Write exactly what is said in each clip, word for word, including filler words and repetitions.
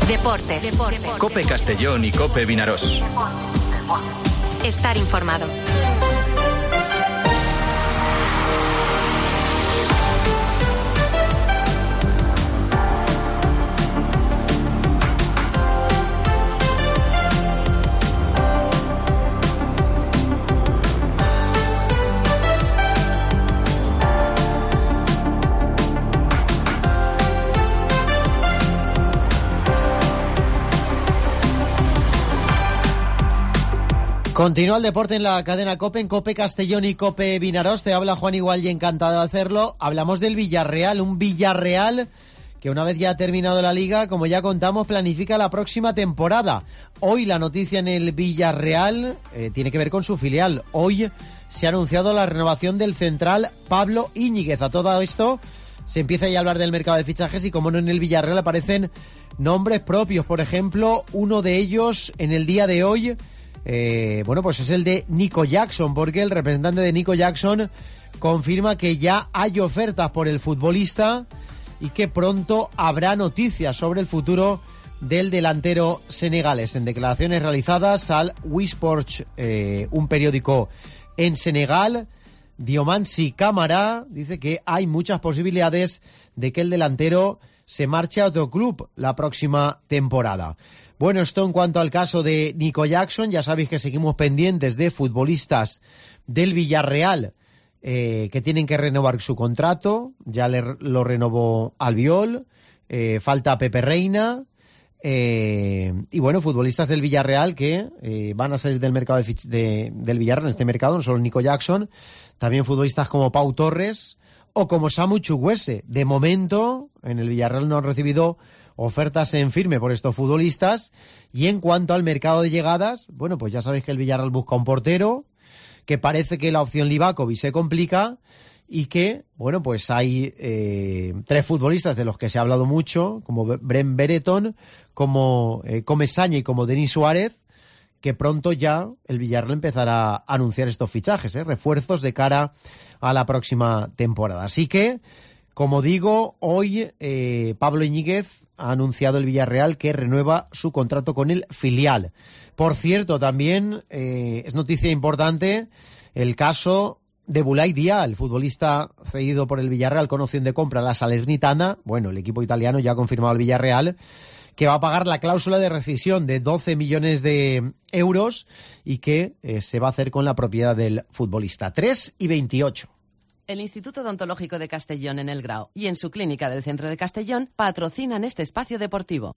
Deportes. Deportes. COPE Castellón y COPE Vinarós. Estar informado. Continúa el deporte en la cadena COPE, en COPE Castellón y COPE Vinarós. Te habla Juan Igual y encantado de hacerlo. Hablamos del Villarreal, un Villarreal que una vez ya ha terminado la Liga, como ya contamos, planifica la próxima temporada. Hoy la noticia en el Villarreal eh, tiene que ver con su filial. Hoy se ha anunciado la renovación del central Pablo Íñiguez. A todo esto se empieza ya a hablar del mercado de fichajes y como no, en el Villarreal aparecen nombres propios. Por ejemplo, uno de ellos en el día de hoy... Eh, bueno, pues es el de Nico Jackson, porque el representante de Nico Jackson confirma que ya hay ofertas por el futbolista y que pronto habrá noticias sobre el futuro del delantero senegalés. En declaraciones realizadas al Wisports, eh, un periódico en Senegal, Diomansi Camara dice que hay muchas posibilidades de que el delantero se marche a otro club la próxima temporada. Bueno, esto en cuanto al caso de Nico Jackson. Ya sabéis que seguimos pendientes de futbolistas del Villarreal eh, que tienen que renovar su contrato. Ya le, lo renovó Albiol, eh, falta Pepe Reina eh, y bueno, futbolistas del Villarreal que eh, van a salir del mercado de, fich- de, del Villarreal en este mercado, no solo Nico Jackson, también futbolistas como Pau Torres o como Samu Chukwueze. De momento en el Villarreal no han recibido ofertas en firme por estos futbolistas. Y en cuanto al mercado de llegadas, bueno, pues ya sabéis que el Villarreal busca un portero, que parece que la opción Livakovic se complica y que, bueno, pues hay eh, tres futbolistas de los que se ha hablado mucho, como Brent Brereton, como eh, Comesaña y como Denis Suárez, que pronto ya el Villarreal empezará a anunciar estos fichajes, ¿eh? refuerzos de cara a la próxima temporada. Así que, como digo, hoy eh, Pablo Íñiguez ha anunciado el Villarreal que renueva su contrato con el filial. Por cierto, también eh, es noticia importante el caso de Boulaye Dia, el futbolista cedido por el Villarreal con opción de compra a la Salernitana. Bueno, el equipo italiano ya ha confirmado al Villarreal que va a pagar la cláusula de rescisión de doce millones de euros y que eh, se va a hacer con la propiedad del futbolista. tres y veintiocho. El Instituto Odontológico de Castellón en El Grao y en su clínica del centro de Castellón patrocinan este espacio deportivo.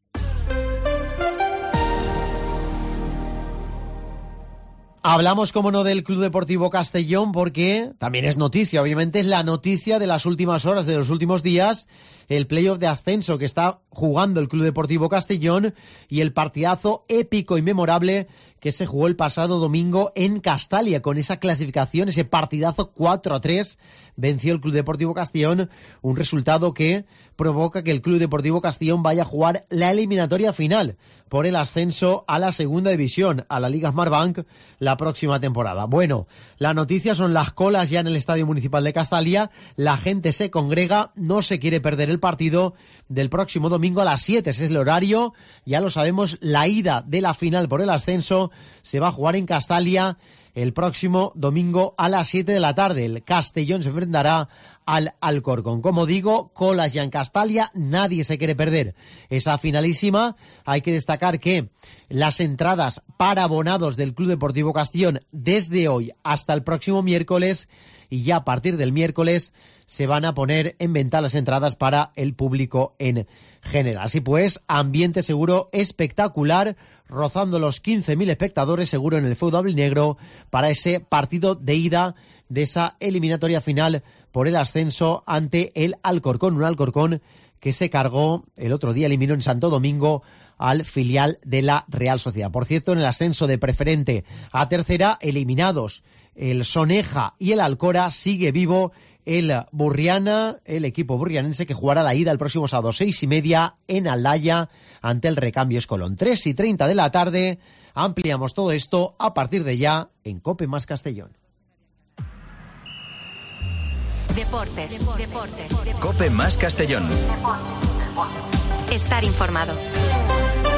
Hablamos, como no, del Club Deportivo Castellón porque también es noticia, obviamente es la noticia de las últimas horas, de los últimos días, el playoff de ascenso que está jugando el Club Deportivo Castellón y el partidazo épico y memorable que se jugó el pasado domingo en Castalia, con esa clasificación, ese partidazo cuatro a tres, venció el Club Deportivo Castellón, un resultado que provoca que el Club Deportivo Castellón vaya a jugar la eliminatoria final por el ascenso a la segunda división, a la Liga Smartbank, la próxima temporada. Bueno, la noticia son las colas ya en el Estadio Municipal de Castalia, la gente se congrega, no se quiere perder el partido del próximo domingo a las siete, ese es el horario, ya lo sabemos, la ida de la final por el ascenso se va a jugar en Castalia el próximo domingo a las siete de la tarde. El Castellón se enfrentará al Alcorcón. Como digo, colas ya en Castalia, nadie se quiere perder esa finalísima. Hay que destacar que las entradas para abonados del Club Deportivo Castellón desde hoy hasta el próximo miércoles, y ya a partir del miércoles se van a poner en venta las entradas para el público en general. Así pues, ambiente seguro espectacular, rozando los quince mil espectadores seguro en el feudo albinegro para ese partido de ida de esa eliminatoria final por el ascenso ante el Alcorcón, un Alcorcón que se cargó el otro día, eliminó en Santo Domingo al filial de la Real Sociedad. Por cierto, en el ascenso de preferente a tercera, eliminados el Soneja y el Alcora, sigue vivo el Burriana, el equipo burrianense que jugará la ida el próximo sábado seis y media en Aldaya ante el Recambios Colón. tres y treinta de la tarde, ampliamos todo esto a partir de ya en COPE más Castellón. Deportes. Deportes. Deportes. COPE más Castellón. Estar informado.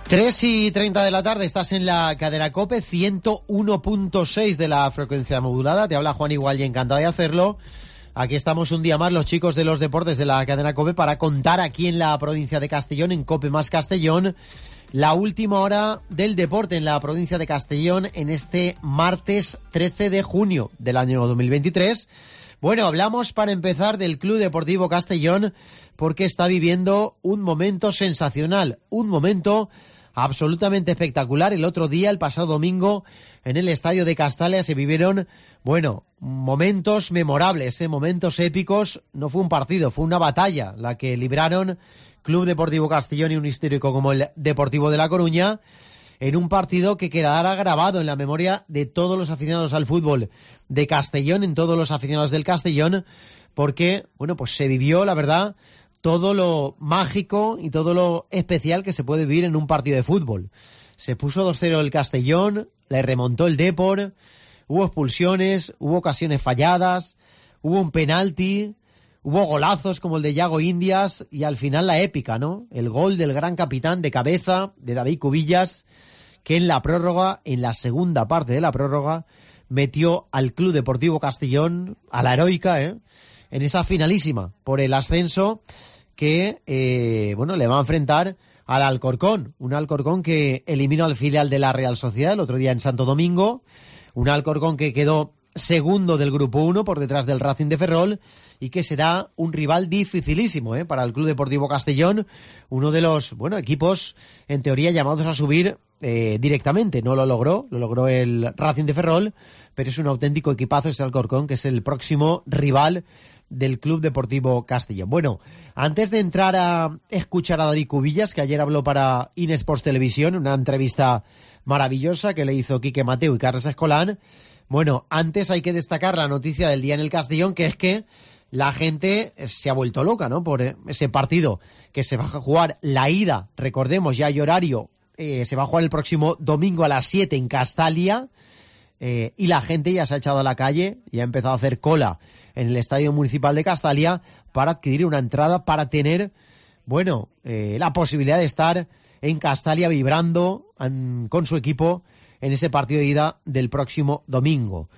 tres y treinta de la tarde, estás en la cadena COPE, ciento uno punto seis de la frecuencia modulada. Te habla Juan Igual y encantado de hacerlo. Aquí estamos un día más los chicos de los deportes de la cadena COPE para contar aquí en la provincia de Castellón, en COPE más Castellón, la última hora del deporte en la provincia de Castellón en este martes trece de junio del año dos mil veintitrés. Bueno, hablamos para empezar del Club Deportivo Castellón porque está viviendo un momento sensacional, un momento absolutamente espectacular. El otro día, el pasado domingo, en el estadio de Castalia se vivieron, bueno, momentos memorables, ¿eh? momentos épicos. No fue un partido, fue una batalla la que libraron Club Deportivo Castellón y un histórico como el Deportivo de La Coruña, en un partido que quedará grabado en la memoria de todos los aficionados al fútbol de Castellón, en todos los aficionados del Castellón, porque, bueno, pues se vivió, la verdad, todo lo mágico y todo lo especial que se puede vivir en un partido de fútbol. Se puso dos cero el Castellón, le remontó el Depor, hubo expulsiones, hubo ocasiones falladas, hubo un penalti, hubo golazos como el de Yago Indias y al final la épica, ¿no? El gol del gran capitán de cabeza, de David Cubillas, que en la prórroga, en la segunda parte de la prórroga, metió al Club Deportivo Castellón, a la heroica, ¿eh? en esa finalísima por el ascenso que, eh, bueno, le va a enfrentar al Alcorcón, un Alcorcón que eliminó al filial de la Real Sociedad el otro día en Santo Domingo, un Alcorcón que quedó segundo del Grupo uno por detrás del Racing de Ferrol y que será un rival dificilísimo ¿eh? para el Club Deportivo Castellón, uno de los, bueno, equipos en teoría llamados a subir eh, directamente. No lo logró, lo logró el Racing de Ferrol, pero es un auténtico equipazo este Alcorcón, que es el próximo rival del Club Deportivo Castellón. Bueno, antes de entrar a escuchar a David Cubillas, que ayer habló para Inesports Televisión, una entrevista maravillosa que le hizo Quique Mateo y Carlos Escolán, bueno, antes hay que destacar la noticia del día en el Castellón, que es que la gente se ha vuelto loca, ¿no? Por ese partido que se va a jugar la ida, recordemos, ya hay horario, eh, se va a jugar el próximo domingo a las siete en Castalia, eh, y la gente ya se ha echado a la calle y ha empezado a hacer cola en el Estadio Municipal de Castalia para adquirir una entrada, para tener, bueno, eh, la posibilidad de estar en Castalia vibrando an, con su equipo en ese partido de ida del próximo domingo.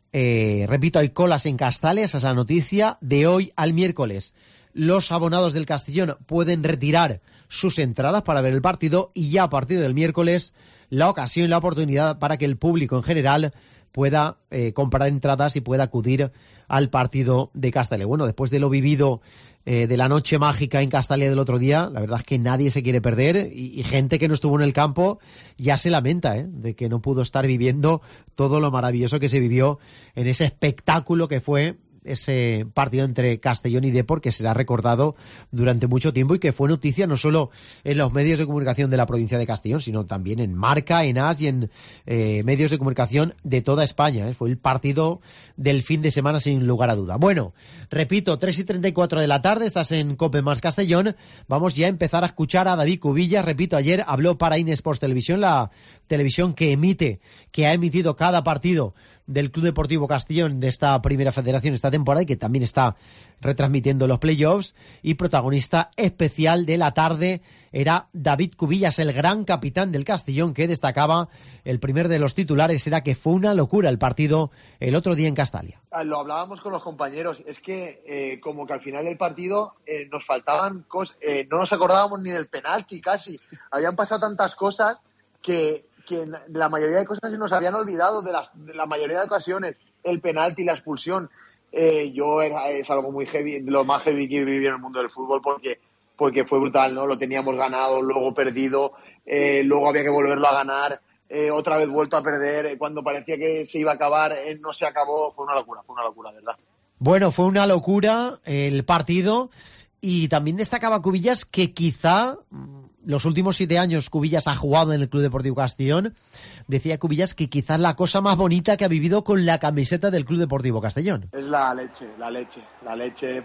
Eh, repito, hay colas en Castalia, esa es la noticia. De hoy al miércoles, los abonados del Castellón pueden retirar sus entradas para ver el partido y ya a partir del miércoles la ocasión y la oportunidad para que el público en general pueda eh, comprar entradas y pueda acudir al partido de Castalia. Bueno, después de lo vivido eh, de la noche mágica en Castalia del otro día, la verdad es que nadie se quiere perder y, y gente que no estuvo en el campo ya se lamenta ¿eh? de que no pudo estar viviendo todo lo maravilloso que se vivió en ese espectáculo que fue ese partido entre Castellón y Depor, que será recordado durante mucho tiempo y que fue noticia no solo en los medios de comunicación de la provincia de Castellón, sino también en Marca, en As y en eh, medios de comunicación de toda España. ¿eh? Fue el partido del fin de semana sin lugar a duda. Bueno, repito, tres y treinta y cuatro de la tarde, estás en COPE más Castellón. Vamos ya a empezar a escuchar a David Cubillas. Repito, ayer habló para Inesports Televisión, la televisión que emite, que ha emitido cada partido del Club Deportivo Castellón de esta primera federación esta temporada y que también está retransmitiendo los playoffs, y protagonista especial de la tarde era David Cubillas, el gran capitán del Castellón, que destacaba, el primer de los titulares era que fue una locura el partido el otro día en Castalia. Lo hablábamos con los compañeros, es que eh, como que al final del partido eh, nos faltaban cosas, eh, no nos acordábamos ni del penalti casi, habían pasado tantas cosas que que la mayoría de cosas se nos habían olvidado de, las, de la mayoría de ocasiones, el penalti, la expulsión. Eh, yo era, es algo muy heavy, lo más heavy que viví en el mundo del fútbol porque, porque fue brutal, ¿no? Lo teníamos ganado, luego perdido, eh, luego había que volverlo a ganar, eh, otra vez vuelto a perder, eh, cuando parecía que se iba a acabar, eh, no se acabó, fue una locura, fue una locura, ¿verdad? Bueno, fue una locura el partido y también destacaba Cubillas que quizá los últimos siete años Cubillas ha jugado en el Club Deportivo Castellón. Decía Cubillas que quizás la cosa más bonita que ha vivido con la camiseta del Club Deportivo Castellón. Es la leche, la leche, la leche,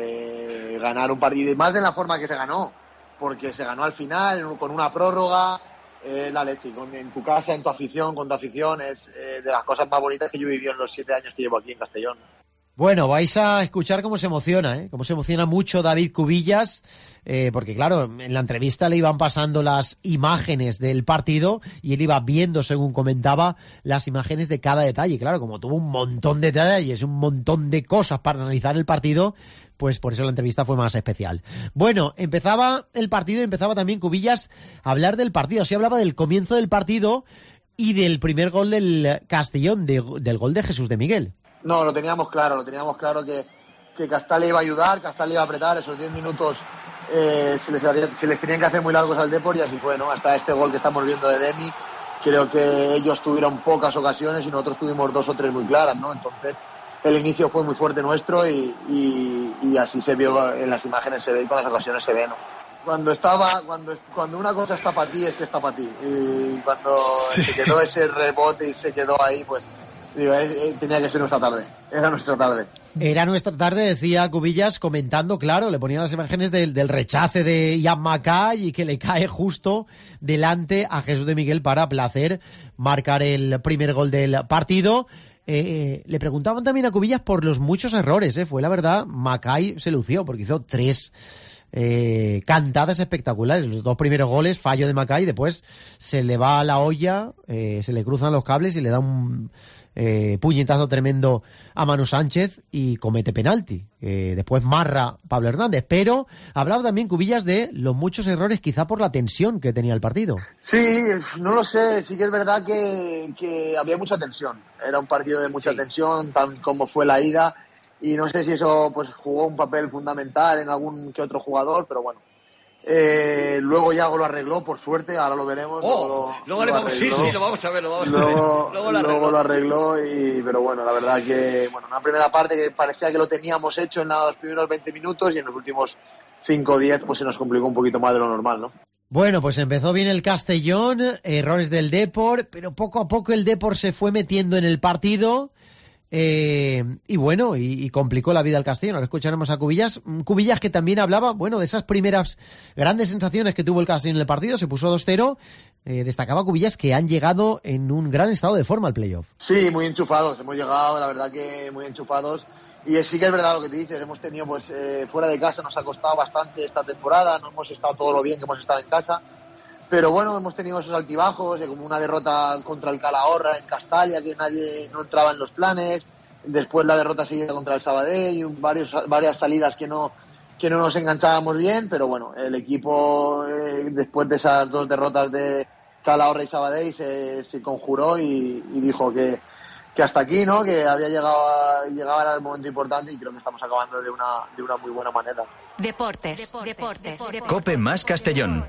porque ganar un partido, y más de la forma que se ganó, porque se ganó al final, con una prórroga, eh, la leche, con, en tu casa, en tu afición, con tu afición, es eh, de las cosas más bonitas que yo he vivido en los siete años que llevo aquí en Castellón. Bueno, vais a escuchar cómo se emociona, ¿eh? Cómo se emociona mucho David Cubillas, eh, porque claro, en la entrevista le iban pasando las imágenes del partido y él iba viendo, según comentaba, las imágenes de cada detalle. Claro, como tuvo un montón de detalles, un montón de cosas para analizar el partido, pues por eso la entrevista fue más especial. Bueno, empezaba el partido y empezaba también Cubillas a hablar del partido. Así hablaba del comienzo del partido y del primer gol del Castellón, de, del gol de Jesús de Miguel. No, lo teníamos claro, lo teníamos claro que, que Castal le iba a ayudar, Castal le iba a apretar, esos diez minutos eh, se, les haría, se les tenían que hacer muy largos al Depor y así fue, ¿no? Hasta este gol que estamos viendo de Demi, creo que ellos tuvieron pocas ocasiones y nosotros tuvimos dos o tres muy claras, ¿no? Entonces el inicio fue muy fuerte nuestro y, y, y así se vio en las imágenes, se ve y con las ocasiones se ve, ¿no? Cuando estaba, cuando, cuando una cosa está para ti, es que está para ti. Y cuando sí. se quedó ese rebote y se quedó ahí, pues digo, eh, eh, tenía que ser nuestra tarde, era nuestra tarde. Era nuestra tarde, decía Cubillas, comentando, claro, le ponían las imágenes del, del rechace de Ian Mackay y que le cae justo delante a Jesús de Miguel para placer marcar el primer gol del partido. Eh, le preguntaban también a Cubillas por los muchos errores, ¿eh? Fue la verdad, Mackay se lució porque hizo tres eh, cantadas espectaculares. Los dos primeros goles, fallo de Mackay, después se le va a la olla, eh, se le cruzan los cables y le da un Eh, puñetazo tremendo a Manu Sánchez y comete penalti. Eh, después marra Pablo Hernández, pero hablaba también Cubillas de los muchos errores, quizá por la tensión que tenía el partido. Sí, no lo sé, sí que es verdad que, que había mucha tensión. Era un partido de mucha sí. tensión, tan como fue la ida, y no sé si eso pues jugó un papel fundamental en algún que otro jugador, pero bueno. Eh, luego Yago lo arregló, por suerte, ahora lo veremos. Oh, luego, luego lo vamos, sí, sí, lo vamos a ver, lo vamos luego, a ver. Luego lo arregló. Luego lo arregló, y, pero bueno, la verdad que, bueno, una primera parte que parecía que lo teníamos hecho en los primeros veinte minutos y en los últimos cinco o diez pues se nos complicó un poquito más de lo normal, ¿no? Bueno, pues empezó bien el Castellón, errores del Depor, pero poco a poco el Depor se fue metiendo en el partido. Eh, y bueno, y, y complicó la vida al Castellón. Ahora escucharemos a Cubillas. Cubillas que también hablaba, bueno, de esas primeras grandes sensaciones que tuvo el Castellón en el partido. Se puso dos cero. Eh, destacaba Cubillas que han llegado en un gran estado de forma al playoff. Sí, muy enchufados. Hemos llegado, la verdad que muy enchufados. Y sí que es verdad lo que te dices. Hemos tenido, pues, eh, fuera de casa nos ha costado bastante esta temporada. No hemos estado todo lo bien que hemos estado en casa. Pero bueno, hemos tenido esos altibajos, eh, como una derrota contra el Calahorra en Castalia, que nadie no entraba en los planes. Después la derrota seguida contra el Sabadell y varios, varias salidas que no, que no nos enganchábamos bien. Pero bueno, el equipo, eh, después de esas dos derrotas de Calahorra y Sabadell, se, se conjuró y, y dijo que, que hasta aquí, ¿no? Que había llegado a, llegaba el momento importante y creo que estamos acabando de una, de una muy buena manera. Deportes, deportes, deportes. deportes. Cope más Castellón.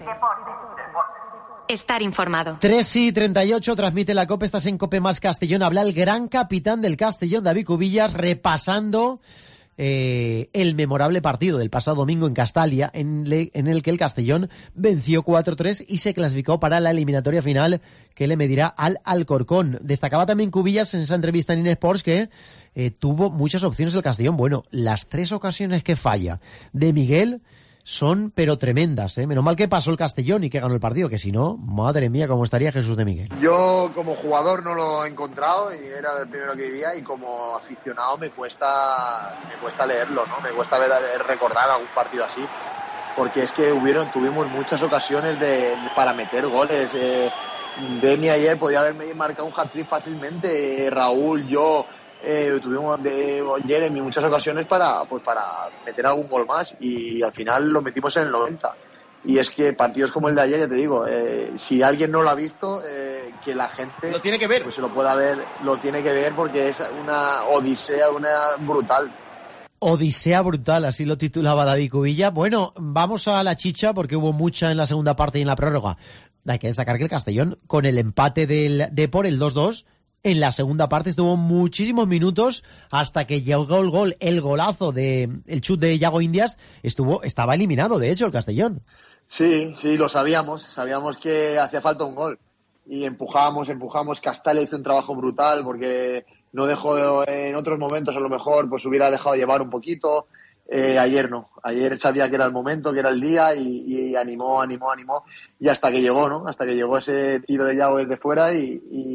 Estar informado. tres y treinta y ocho, transmite la Cope, estás en Cope más Castellón. Habla el gran capitán del Castellón, David Cubillas, repasando eh, el memorable partido del pasado domingo en Castalia, en, le, en el que el Castellón venció cuatro tres y se clasificó para la eliminatoria final que le medirá al Alcorcón. Destacaba también Cubillas en esa entrevista en InSports que eh, tuvo muchas opciones el Castellón. Bueno, las tres ocasiones que falla de Miguel son pero tremendas, ¿eh? Menos mal que pasó el Castellón y que ganó el partido, que si no, madre mía, cómo estaría Jesús de Miguel. Yo como jugador no lo he encontrado y era el primero que vivía, y como aficionado me cuesta me cuesta leerlo, ¿no? Me cuesta ver, recordar algún partido así, porque es que hubieron tuvimos muchas ocasiones de, de para meter goles. Eh, Demi ayer podía haberme marcado un hat-trick fácilmente, eh, Raúl, yo... Eh, tuvimos de Jeremy muchas ocasiones para pues para meter algún gol más y al final lo metimos en el noventa. Y es que partidos como el de ayer, ya te digo, eh, si alguien no lo ha visto, eh, que la gente lo tiene que ver, pues se lo pueda ver, lo tiene que ver porque es una odisea, una brutal. Odisea brutal, así lo titulaba David Cubilla. Bueno, vamos a la chicha porque hubo mucha en la segunda parte y en la prórroga. Hay que destacar que el Castellón, con el empate del Depor, el dos dos, en la segunda parte estuvo muchísimos minutos hasta que llegó el gol, el golazo de el chut de Yago Indias, estuvo estaba eliminado, de hecho, el Castellón. Sí, sí, lo sabíamos, sabíamos que hacía falta un gol y empujábamos, empujamos. Castalia hizo un trabajo brutal porque no dejó, en otros momentos a lo mejor pues hubiera dejado llevar un poquito. Eh, ayer no, ayer sabía que era el momento, que era el día y, y animó, animó, animó y hasta que llegó, ¿no? Hasta que llegó ese tiro de Yago desde fuera y, y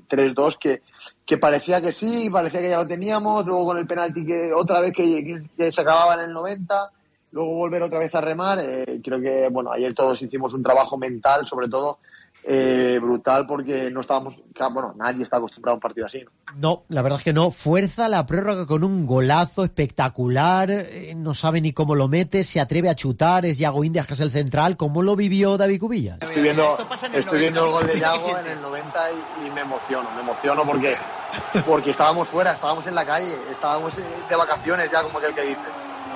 tres dos que, que parecía que sí, parecía que ya lo teníamos, luego con el penalti que otra vez que, que, que se acababa en el noventa, luego volver otra vez a remar. Eh, creo que, bueno, ayer todos hicimos un trabajo mental, sobre todo, eh, brutal, porque no estábamos, bueno, nadie está acostumbrado a un partido así, ¿no? No, la verdad es que no. Fuerza la prórroga con un golazo espectacular, eh, no sabe ni cómo lo mete, se atreve a chutar, es Yago Indias que es el central. ¿Cómo lo vivió David Cubillas? Estoy viendo, estoy viendo el gol de Yago en el noventa y, y me emociono, me emociono porque, porque estábamos fuera, estábamos en la calle, estábamos de vacaciones ya, como aquel que dice.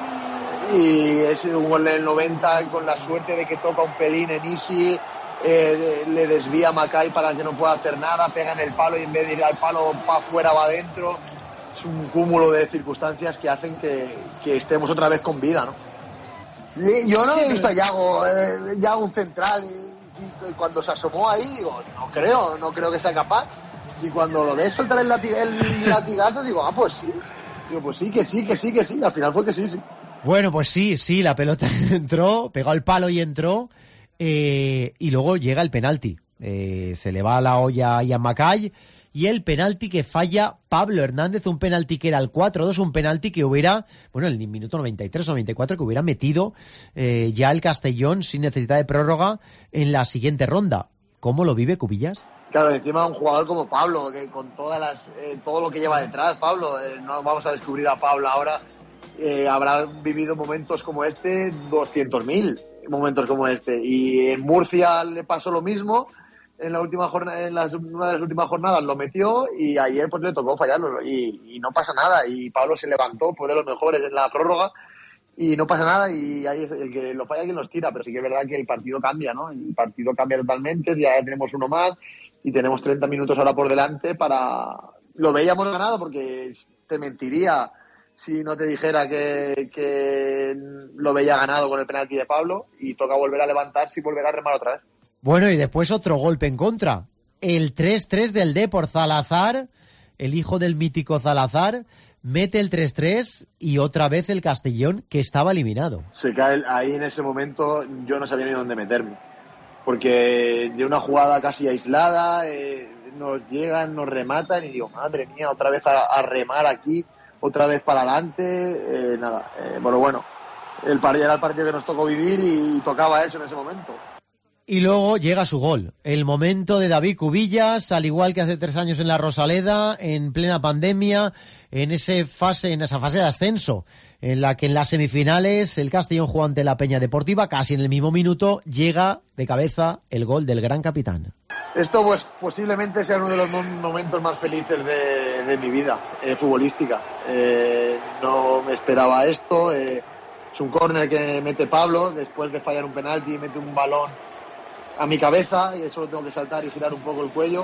Y es un gol del noventa con la suerte de que toca un pelín en Isi. Eh, le desvía a Macay para que no pueda hacer nada, pega en el palo y en vez de ir al palo para afuera va adentro. Es un cúmulo de circunstancias que hacen que, que estemos otra vez con vida, ¿no? Y yo no sí. he visto a Yago, eh, Yago un central, y, y cuando se asomó ahí digo, no creo, no creo que sea capaz. Y cuando lo ves soltar el, lati- el latigazo digo, ah, pues sí. Digo, pues sí, que sí, que sí, que sí. Al final fue que sí, sí. Bueno, pues sí, sí, la pelota entró, pegó al palo y entró. Eh, y luego llega el penalti. Eh, se le va la olla a Ian Macay y el penalti que falla Pablo Hernández, un penalti que era el cuatro dos, un penalti que hubiera, bueno, en el minuto noventa y tres o noventa y cuatro, que hubiera metido eh, ya el Castellón sin necesidad de prórroga en la siguiente ronda. ¿Cómo lo vive Cubillas? Claro, encima un jugador como Pablo, que con todas las, eh, todo lo que lleva detrás, Pablo, eh, no vamos a descubrir a Pablo ahora, eh, habrá vivido momentos como este doscientos mil. Momentos como este, y en Murcia le pasó lo mismo, en la última jornada, en las, una de las últimas jornadas lo metió y ayer pues le tocó fallarlo y, y no pasa nada, y Pablo se levantó, fue de los mejores en la prórroga y no pasa nada, y ahí el que lo falla quien los tira, pero sí que es verdad que el partido cambia, ¿no? El partido cambia totalmente, ya tenemos uno más y tenemos treinta minutos ahora por delante para... Lo veíamos ganado porque te mentiría si no te dijera que, que lo veía ganado con el penalti de Pablo, y toca volver a levantarse y volver a remar otra vez. Bueno, y después otro golpe en contra. El tres tres del Depor, Zalazar, el hijo del mítico Zalazar, mete el tres tres y otra vez el Castellón, que estaba eliminado. Se cae ahí en ese momento, yo no sabía ni dónde meterme, porque de una jugada casi aislada, eh, nos llegan, nos rematan y digo, madre mía, otra vez a, a remar aquí, otra vez para adelante, eh, nada, eh, pero bueno, el partido era el partido que nos tocó vivir y tocaba eso en ese momento. Y luego llega su gol, el momento de David Cubillas, al igual que hace tres años en la Rosaleda, en plena pandemia, en ese fase, en esa fase de ascenso, en la que en las semifinales el Castellón jugó ante la Peña Deportiva, casi en el mismo minuto llega de cabeza el gol del gran capitán. Esto pues posiblemente sea uno de los momentos más felices de, de mi vida eh, futbolística. Eh, no me esperaba esto. Eh, es un córner que mete Pablo después de fallar un penalti, mete un balón a mi cabeza y solo tengo que saltar y girar un poco el cuello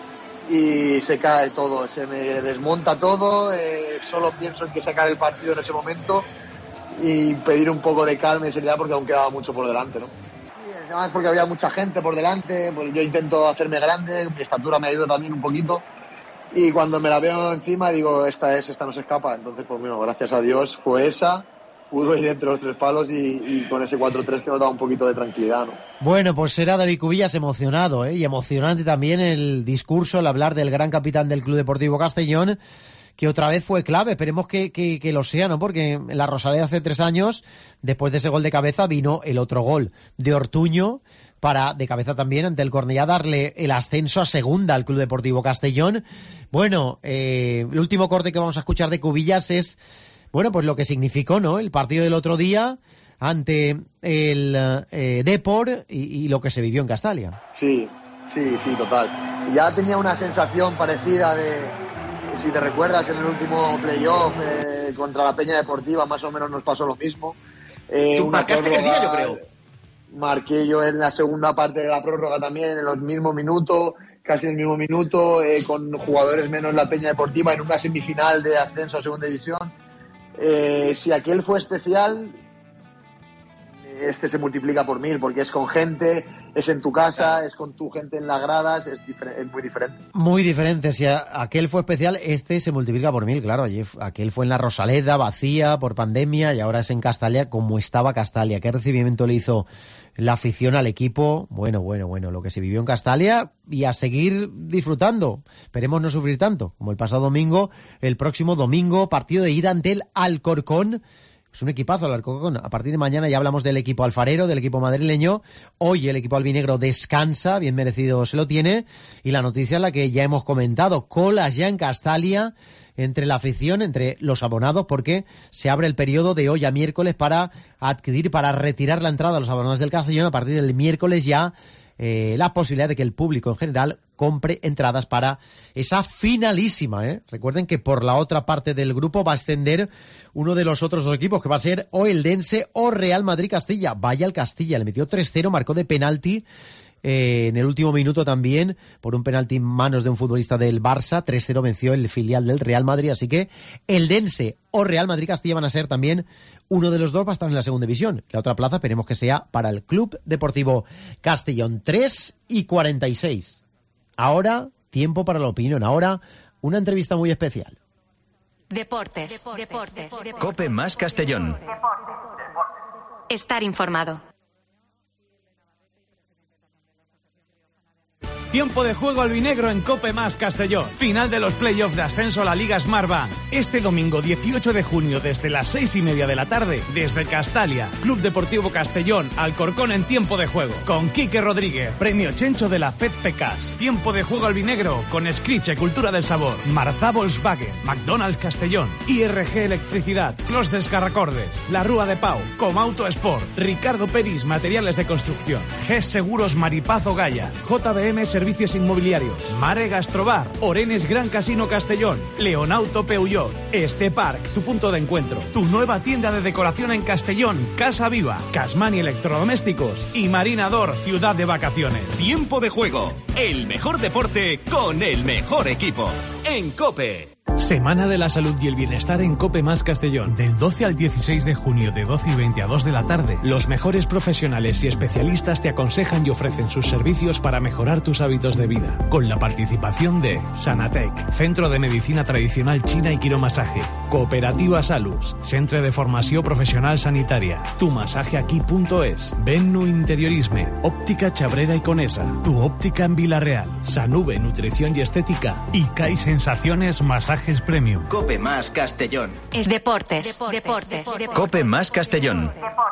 y se cae todo, se me desmonta todo. Eh, solo pienso en que sacar el partido en ese momento y pedir un poco de calma y seriedad porque aún quedaba mucho por delante, ¿no? Además porque había mucha gente por delante, pues yo intento hacerme grande, mi estatura me ayuda también un poquito, y cuando me la veo encima digo, esta es, esta no se escapa. Entonces, pues bueno, gracias a Dios fue esa, pudo ir entre los tres palos y, y con ese cuatro tres que nos da un poquito de tranquilidad, ¿no? Bueno, pues será David Cubillas emocionado, ¿eh? Y emocionante también el discurso, el hablar del gran capitán del Club Deportivo Castellón, que otra vez fue clave. Esperemos que, que, que lo sea, ¿no? Porque en la Rosaleda hace tres años, después de ese gol de cabeza, vino el otro gol de Ortuño para, de cabeza también, ante el Cornellá, darle el ascenso a segunda al Club Deportivo Castellón. Bueno, eh, el último corte que vamos a escuchar de Cubillas es, bueno, pues lo que significó, ¿no? El partido del otro día ante el eh, Depor y, y lo que se vivió en Castalia. Sí, sí, sí, total. Ya tenía una sensación parecida de... Si te recuerdas, en el último playoff eh, contra la Peña Deportiva más o menos nos pasó lo mismo. Eh, Tú marcaste aquel día, yo creo. Marqué yo en la segunda parte de la prórroga también, en los mismos minutos, casi en el mismo minuto, eh, con jugadores menos la Peña Deportiva en una semifinal de ascenso a segunda división. Eh, si aquel fue especial, este se multiplica por mil, porque es con gente, es en tu casa, es con tu gente en las gradas, es, difer- es muy diferente. Muy diferente. Si a- aquel fue especial, este se multiplica por mil, claro. Allí, aquel fue en la Rosaleda, vacía, por pandemia, y ahora es en Castalia, como estaba Castalia. ¿Qué recibimiento le hizo la afición al equipo? Bueno, bueno, bueno, lo que se vivió en Castalia, y a seguir disfrutando. Esperemos no sufrir tanto, como el pasado domingo. El próximo domingo, partido de ida ante el Alcorcón. Es un equipazo el Alcorcón. A partir de mañana ya hablamos del equipo alfarero, del equipo madrileño. Hoy el equipo albinegro descansa, bien merecido se lo tiene. Y la noticia es la que ya hemos comentado. Colas ya en Castalia entre la afición, entre los abonados, porque se abre el periodo de hoy a miércoles para adquirir, para retirar la entrada a los abonados del Castellón. A partir del miércoles ya eh, la posibilidad de que el público en general compre entradas para esa finalísima, ¿eh? Recuerden que por la otra parte del grupo va a ascender uno de los otros dos equipos, que va a ser o Eldense o Real Madrid Castilla. Vaya el Castilla, le metió tres cero, marcó de penalti eh, en el último minuto también, por un penalti en manos de un futbolista del Barça. tres cero venció el filial del Real Madrid, así que Eldense o Real Madrid Castilla van a ser también uno de los dos, va a estar en la segunda división. La otra plaza esperemos que sea para el Club Deportivo Castellón. tres y cuarenta y seis. Ahora, tiempo para la opinión. Ahora, una entrevista muy especial. Deportes. Deportes. Deportes. Cope más Castellón. Estar informado. Tiempo de juego albinegro en Cope más Castellón. Final de los playoffs de ascenso a la Liga Smartbank. Este domingo dieciocho de junio desde las seis y media de la tarde, desde Castalia, Club Deportivo Castellón, Alcorcón en tiempo de juego. Con Quique Rodríguez, Premio Chencho de la F E D Pecas. Tiempo de juego albinegro con Escriche Cultura del Sabor, Marzá Volkswagen, McDonald's Castellón, I R G Electricidad, Clos Descarracordes, La Rúa de Pau, Comauto Sport, Ricardo Peris Materiales de Construcción, G E S Seguros Maripazo Gaya, J B M Servicios Inmobiliarios, Mare Gastrobar, Orenes Gran Casino Castellón, Leonauto Peugeot, Este Park, tu punto de encuentro, tu nueva tienda de decoración en Castellón, Casa Viva, Casmani Electrodomésticos y Marinador, ciudad de vacaciones. Tiempo de juego, el mejor deporte con el mejor equipo. En Cope. Semana de la Salud y el Bienestar en Cope más Castellón. Del doce al dieciséis de junio, de doce y veinte a dos de la tarde, los mejores profesionales y especialistas te aconsejan y ofrecen sus servicios para mejorar tus hábitos de vida. Con la participación de Sanatec, Centro de Medicina Tradicional China y Quiromasaje, Cooperativa Salus, Centre de Formació Professional Sanitària, tumasajeaquí.es, Bennu Interiorisme, Óptica Chabrera y Conesa, Tu Óptica en Vilareal, Sanube Nutrición y Estética y C A I Sensaciones Masajes Premium. Cope más Castellón. Es deportes. Deportes. Deportes. Cope más Castellón.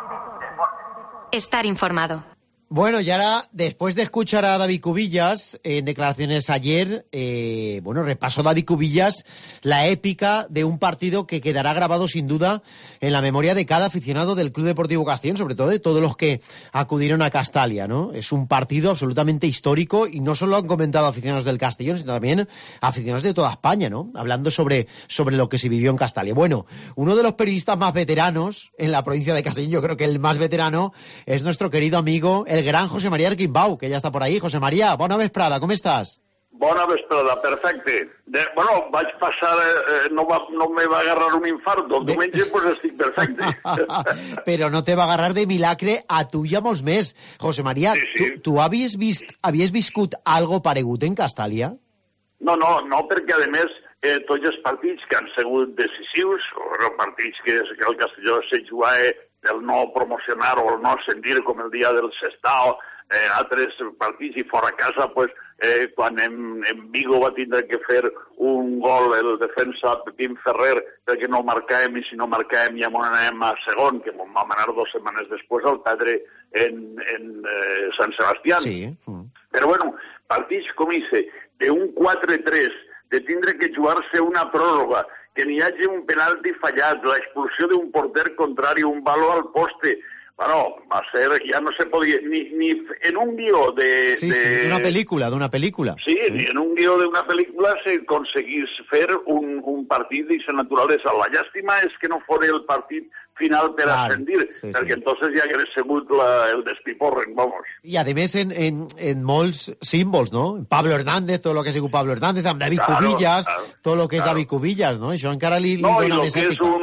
Estar informado. Bueno, y ahora, después de escuchar a David Cubillas en declaraciones ayer, eh, bueno, repasó David Cubillas la épica de un partido que quedará grabado sin duda en la memoria de cada aficionado del Club Deportivo Castellón, sobre todo de todos los que acudieron a Castalia, ¿no? Es un partido absolutamente histórico y no solo han comentado aficionados del Castellón, sino también aficionados de toda España, ¿no? Hablando sobre, sobre lo que se vivió en Castalia. Bueno, uno de los periodistas más veteranos en la provincia de Castellón, yo creo que el más veterano, es nuestro querido amigo, el gran José María Arquimbau, que ya está por ahí. José María, bona vesprada, com estàs? Bona vesprada, perfecte. De, bueno, vaig passar, eh, no, va, no me va agarrar un infarto. El diumenge, pues estic perfecte. Però no te va agarrar de milagre a tu i a molts més. José María, sí, sí. tu, tu havies, vist, havies viscut algo paregut en Castalia? No, no, no, perquè a més eh, tots els partits que han sigut decisius, o partits que, que el Castelló se jugava el no promocionar o el no ascendir com el dia del Sestao, eh, altres partits i fora casa, pues, eh, quan en, en Vigo va tindre que fer un gol el defensa Pepín Ferrer perquè no marcàvem, i si no marcàvem ja m'ho anàvem a segon, que m'ho vam anar dues setmanes després al perdre en, en eh, Sant Sebastián. Sí. Mm. Però bueno, partits com ese, d'un quatre tres, de tindre que jugar-se una pròrroga, que n'hi hagi un penalti fallat, l'expulsió d'un porter contrari, un baló al poste. Bueno, va ser, ja no se podia, ni, ni en un guió de... Sí, de... sí, d'una pel·lícula, d'una pel·lícula. Sí, sí, ni en un guió d'una pel·lícula se aconseguís fer un, un partit d'aquesta naturalesa. La llàstima és que no fos el partit final per Clar, ascendir, sí, perquè sí. entonces ja hauria sigut la, el despiporren, vamos. I a més en, en, en molts símbols, no? Pablo Hernández, tot el que ha sigut Pablo Hernández, amb David Claro, Cubillas, claro, tot el que és claro. David Cubillas, no? Això encara li, li No, i dona el més que és èpica. un, un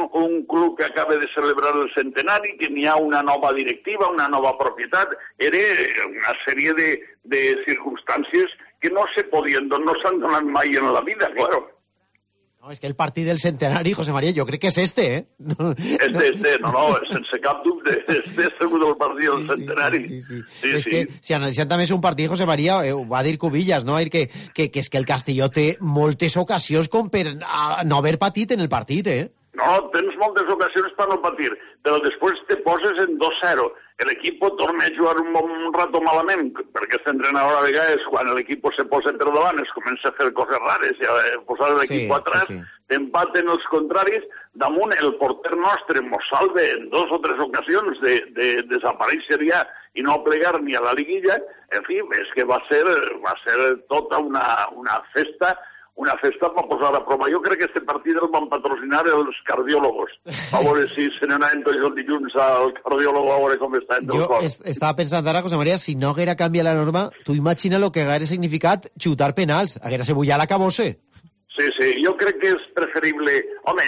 club que acaba de celebrar el centenari, que n'hi ha una nova directiva, una nova propietat. Era una sèrie de, de circumstàncies que no se podien, no s'han donat mai en la vida, claro. No, es que el partit del centenari, José María, jo crec que és este, eh? No, este, no. este, no, no, sense cap dubte, este és segur del partit del centenari. Sí, sí, sí. sí. sí és sí. que, si analitzem també és un partit, José María, eh, va dir Cubillas, no? Que, que, que és que el Castelló té moltes ocasions com per a, no haver patit en el partit, eh? No, tens moltes ocasions per no patir, però després te poses en dos zero. L'equip torna a jugar un, un rato malament, perquè aquest entrenador a vegades, quan l'equip se posa per davant, es comença a fer coses rares, i a posar l'equip sí, atrás, sí, sí. T'empaten els contraris, damunt el porter nostre mos salve en dos o tres ocasions de, de desaparèixer ja i no plegar ni a la liguilla. En fi, és que va ser, va ser tota una, una festa una festa per posar a prova. Jo crec que aquest partit el van patrocinar els cardiòlogos. A veure si se n'anaven tots els dilluns al cardiòlogo a veure com està en el cor. Jo estava pensant ara, José María, si no haguera canviat la norma, tu imagina el que haguera significat xutar penals. Haguera sebullat la cabose. Sí, sí, jo crec que és preferible... Home,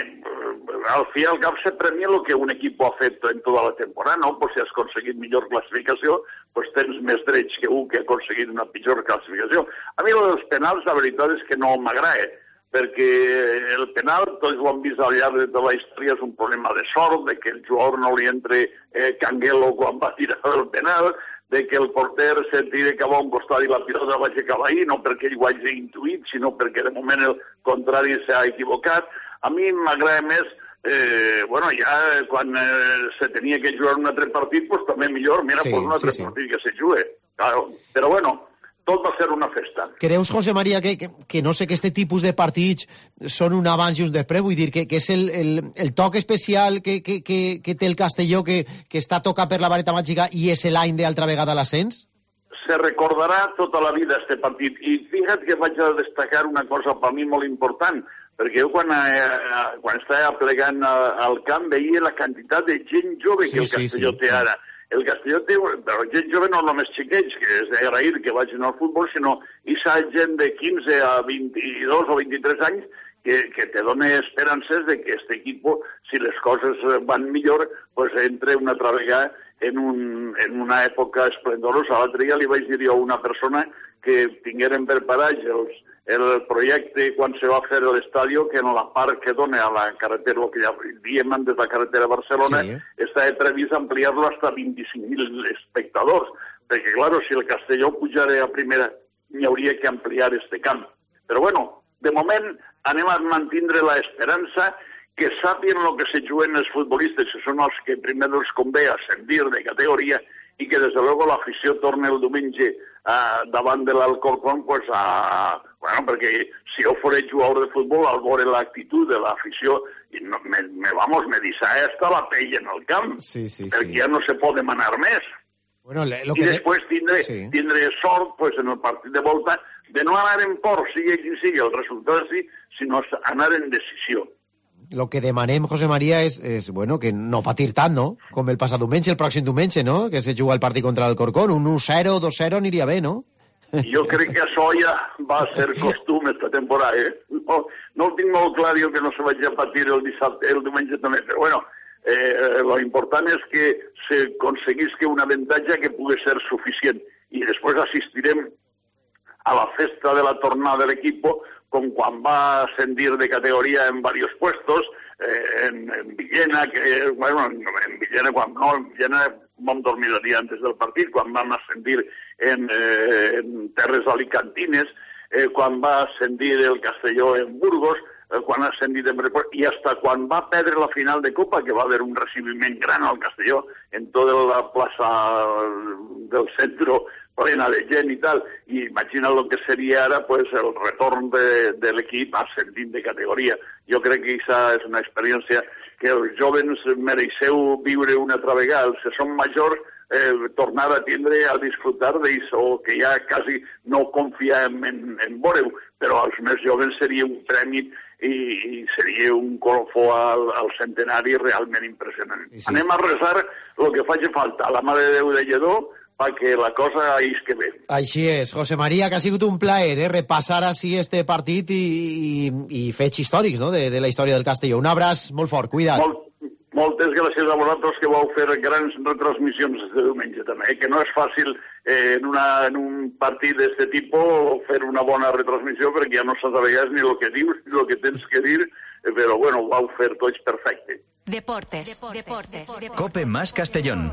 al fi i al cap se premia el que un equip ha fet en tota la temporada, no? Pues si has aconseguit millor classificació, pues tens més drets que un que ha aconseguit una pitjor classificació. A mi els penals, la veritat és que no m'agrada, perquè el penal, tots ho han vist al llarg de tota la història, és un problema de sort, de que el jugador no li entre eh, Canguelo quan va tirar el penal, de que el porter se tire cap a un costat i la pilota vagi cap ahí, no perquè ell ho hagi intuït, sinó perquè de moment el contrari s'ha equivocat. A mi m'agrada més, eh, bueno, ja quan eh, se tenia que jugar un altre partit, pues també millor, mira, sí, pues un altre sí, sí. partit que se jugue. Claro. Però bueno, tot va ser una festa. Creus, José María, que, que, que no sé que este tipus de partits són un abans i un després? Vull dir, que, que és el, el, el toc especial que, que, que, que té el Castelló, que, que està tocat per la vareta màgica i és l'any d'altra vegada l'ascens? Se recordarà tota la vida este partit. I fíjate que vaig a destacar una cosa per mi molt important, perquè jo quan, eh, quan estava plegant al camp veia la quantitat de gent jove que sí, el Castelló sí, sí. té ara. El Castelló té, però gent jove no només xiquets, que és d'agrair que vagin al futbol, sinó aquesta gent de quinze a vint-i-dos o vint-i-tres anys que, que te dona esperances de que aquest equip, si les coses van millor, pues entre una altra vegada en, un, en una època esplendorosa. L'altre dia li vaig dir a una persona que tingueren preparats els el projecte quan se va fer l'estadi, que en la part que dona a la carretera, el que ja diem des de la carretera a Barcelona, sí. Està previst ampliar-lo fins a vint-i-cinc mil espectadors, perquè, clar, si el Castelló pujara a primera, n'hi hauria que ampliar este camp. Però, bueno, de moment anem a mantindre l'esperança que sàpien el que se juguen els futbolistes, que són els que primer els convé ascendir de categoria, i que, des de luego, l'afició torna el diumenge uh, davant de l'Alcorcón, pues, a... bueno, perquè si jo fos jugador de futbol, al veure l'actitud de l'afició, no, me, me, vamos, me dissà hasta la pell en el camp, sí, sí, perquè sí. ja no se pot demanar més. Bueno, le, lo I que després tindré, sí. tindré sort, pues, en el partit de volta, de no anar en por, sigui qui sigui, el resultat sí, sinó anar en decisió. Lo que demanem, José María, és, és bueno, que no patir tant, no? Com el passat diumenge, el pròxim diumenge, no? Que se juga el partit contra el Corcón. Un u zero, dos zero aniria bé, no? Jo crec que això ja va ser costum esta temporada, eh? No, no ho tinc molt clar, jo, que no se vagi a patir el dissabte, el diumenge també, però bueno, eh, lo important és que se aconseguisca un avantatge que pugui ser suficient. I després assistirem a la festa de la tornada de l'equip, com quan va ascendir de categoria en varios puestos, eh, en, en Villena, que, bueno, en Villena, quan no, en Villena vam dormir el dia antes del partit, quan vam ascendir en, eh, en terres alicantines, eh, quan va ascendir el Castelló en Burgos, eh, quan ha ascendit en Report, i hasta quan va perdre la final de Copa, que va haver un recibiment gran al Castelló, en tota la plaça del centre, plena de gent i tal, i imagina el que seria ara, pues, el retorn de, de l'equip ascendint de categoria. Jo crec que aquesta és una experiència que els joves mereixeu viure una altra vegada. Els que són majors, eh, tornar a tindre a disfrutar d'això, que ja quasi no confiem en, en veure-ho, però als més joves seria un premi i, i seria un colofó al, al centenari realment impressionant. Sí, sí. Anem a resar el que faci falta. La Mare de Déu de Lledó, perquè la cosa isque bé. Així és. José María, que ha sigut un plaer eh, repassar així este partit i, i, i fets històrics, no?, de, de la història del Castelló. Un abraç molt fort, cuida't. Molt, Moltes gràcies a vosaltres que vau fer grans retransmissions de diumenge també, eh? Que no és fàcil eh, en, una, en un partit d'aquest tipus fer una bona retransmissió perquè ja no saps a vegades ni el que dius ni el que tens que dir, eh, però bueno, ho vau fer tots perfecte. Deportes, deportes, deportes. Cope más Castellón.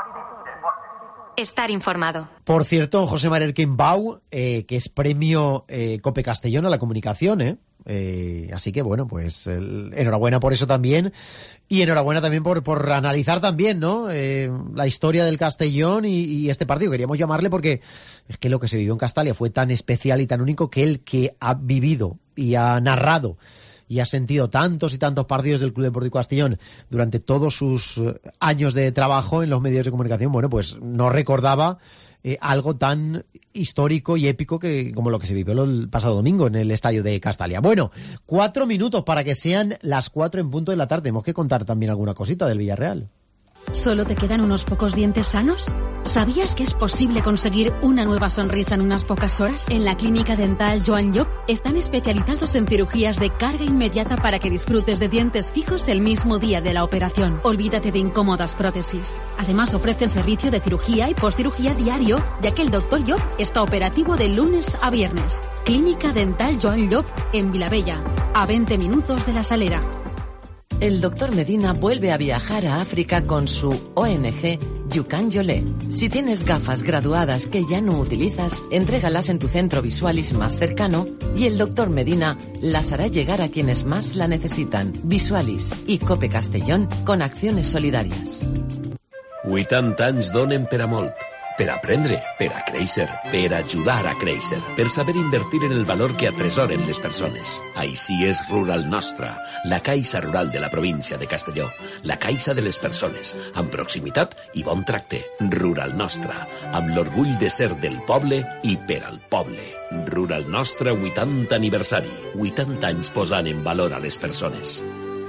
Estar informado. Por cierto, José María Quimbau, eh, que es premio eh, Cope Castellón a la comunicación, ¿eh? Eh, así que bueno, pues el, enhorabuena por eso también y enhorabuena también por, por analizar también, ¿no? Eh, la historia del Castellón y, y este partido, queríamos llamarle porque es que lo que se vivió en Castalia fue tan especial y tan único que el que ha vivido y ha narrado y ha sentido tantos y tantos partidos del Club Deportivo Castellón durante todos sus años de trabajo en los medios de comunicación, bueno, pues no recordaba eh, algo tan histórico y épico que como lo que se vivió el pasado domingo en el estadio de Castalia. Bueno, cuatro minutos para que sean las cuatro en punto de la tarde. Tenemos que contar también alguna cosita del Villarreal. ¿Solo te quedan unos pocos dientes sanos? ¿Sabías que es posible conseguir una nueva sonrisa en unas pocas horas? En la clínica dental Joan Llop están especializados en cirugías de carga inmediata para que disfrutes de dientes fijos el mismo día de la operación. Olvídate de incómodas prótesis. Además ofrecen servicio de cirugía y postcirugía diario, ya que el doctor Llop está operativo de lunes a viernes. Clínica dental Joan Llop en Vilabella, a veinte minutos de La Salera. El doctor Medina vuelve a viajar a África con su O N G Yukan Yolé. Si tienes gafas graduadas que ya no utilizas, entrégalas en tu centro Visualis más cercano y el doctor Medina las hará llegar a quienes más la necesitan. Visualis y Cope Castellón con acciones solidarias. vuitanta anys donen per a molt. Per aprendre, per a créixer, per ajudar a créixer, per saber invertir en el valor que atresoren les persones. Així és Rural Nostra, la caixa rural de la província de Castelló, la caixa de les persones, amb proximitat i bon tracte. Rural Nostra, amb l'orgull de ser del poble i per al poble. Rural Nostra vuitanta aniversari, vuitanta anys posant en valor a les persones.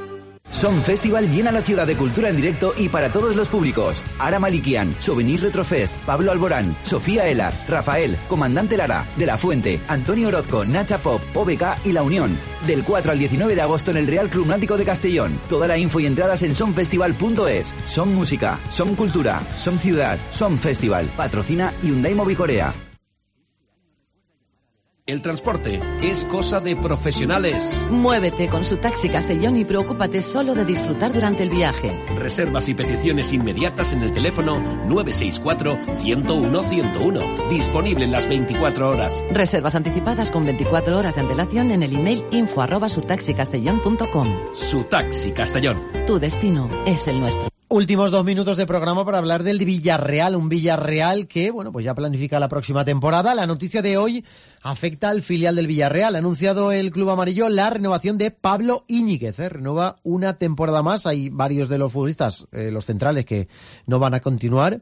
Som Festival llena la ciudad de cultura en directo y para todos los públicos. Ara Malikian, Souvenir Retrofest, Pablo Alborán, Sofía Elar, Rafael, Comandante Lara, De la Fuente, Antonio Orozco, Nacha Pop, O B K y La Unión. Del cuatro al diecinueve de agosto en el Real Club Náutico de Castellón. Toda la info y entradas en somfestival punto es. Som música, som cultura, som ciudad, som festival. Patrocina Hyundai Mobicorea. El transporte es cosa de profesionales. Muévete con su taxi Castellón y preocúpate solo de disfrutar durante el viaje. Reservas y peticiones inmediatas en el teléfono nueve seis cuatro, ciento uno, ciento uno. Disponible en las veinticuatro horas. Reservas anticipadas con veinticuatro horas de antelación en el email info arroba sutaxicastellón punto com. Su Taxi Castellón. Tu destino es el nuestro. Últimos dos minutos de programa para hablar del Villarreal, un Villarreal que, bueno, pues ya planifica la próxima temporada. La noticia de hoy afecta al filial del Villarreal. Ha anunciado el club amarillo la renovación de Pablo Íñiguez, ¿eh? Renueva una temporada más. Hay varios de los futbolistas, eh, los centrales, que no van a continuar.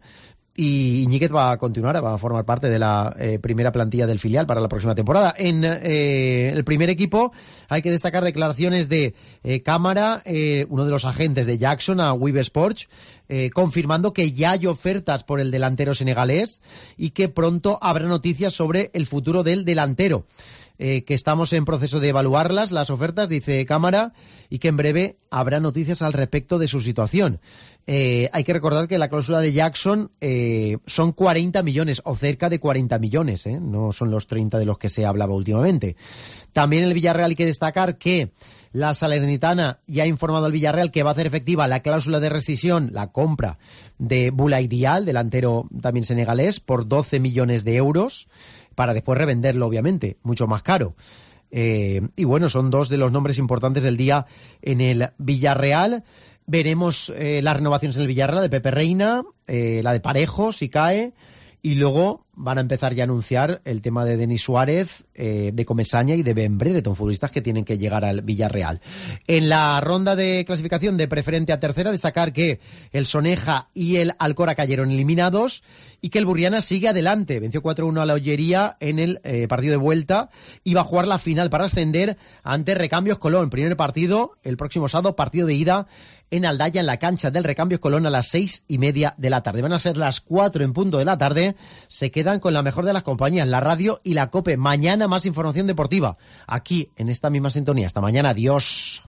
Y Íñiguez va a continuar, va a formar parte de la eh, primera plantilla del filial para la próxima temporada. En eh, el primer equipo hay que destacar declaraciones de eh, Cámara, eh, uno de los agentes de Jackson, a Web Sports, eh, confirmando que ya hay ofertas por el delantero senegalés y que pronto habrá noticias sobre el futuro del delantero. Eh, que estamos en proceso de evaluarlas, las ofertas, dice Cámara, y que en breve habrá noticias al respecto de su situación. Eh, hay que recordar que la cláusula de Jackson eh, son cuarenta millones, o cerca de cuarenta millones, ¿eh? No son los treinta de los que se hablaba últimamente. También en el Villarreal hay que destacar que la Salernitana ya ha informado al Villarreal que va a hacer efectiva la cláusula de rescisión, la compra de Boulaye Dial, delantero también senegalés, por doce millones de euros, para después revenderlo, obviamente, mucho más caro. Eh, y bueno, son dos de los nombres importantes del día en el Villarreal. Veremos eh, las renovaciones en el Villarreal, de Pepe Reina, eh, la de Parejo, si cae, y luego van a empezar ya a anunciar el tema de Denis Suárez, eh, de Comesaña y de Ben Brereton, futbolistas que tienen que llegar al Villarreal. En la ronda de clasificación de preferente a tercera, destacar que el Soneja y el Alcora cayeron eliminados y que el Burriana sigue adelante. Venció cuatro uno a la Ollería en el eh, partido de vuelta y va a jugar la final para ascender ante Recambios Colón. Primer partido el próximo sábado, partido de ida en Aldaya, en la cancha del Recambios Colón, a las seis y media de la tarde. Van a ser las cuatro en punto de la tarde. Se quedan con la mejor de las compañías, la radio y la COPE. Mañana más información deportiva, aquí en esta misma sintonía. Hasta mañana, adiós.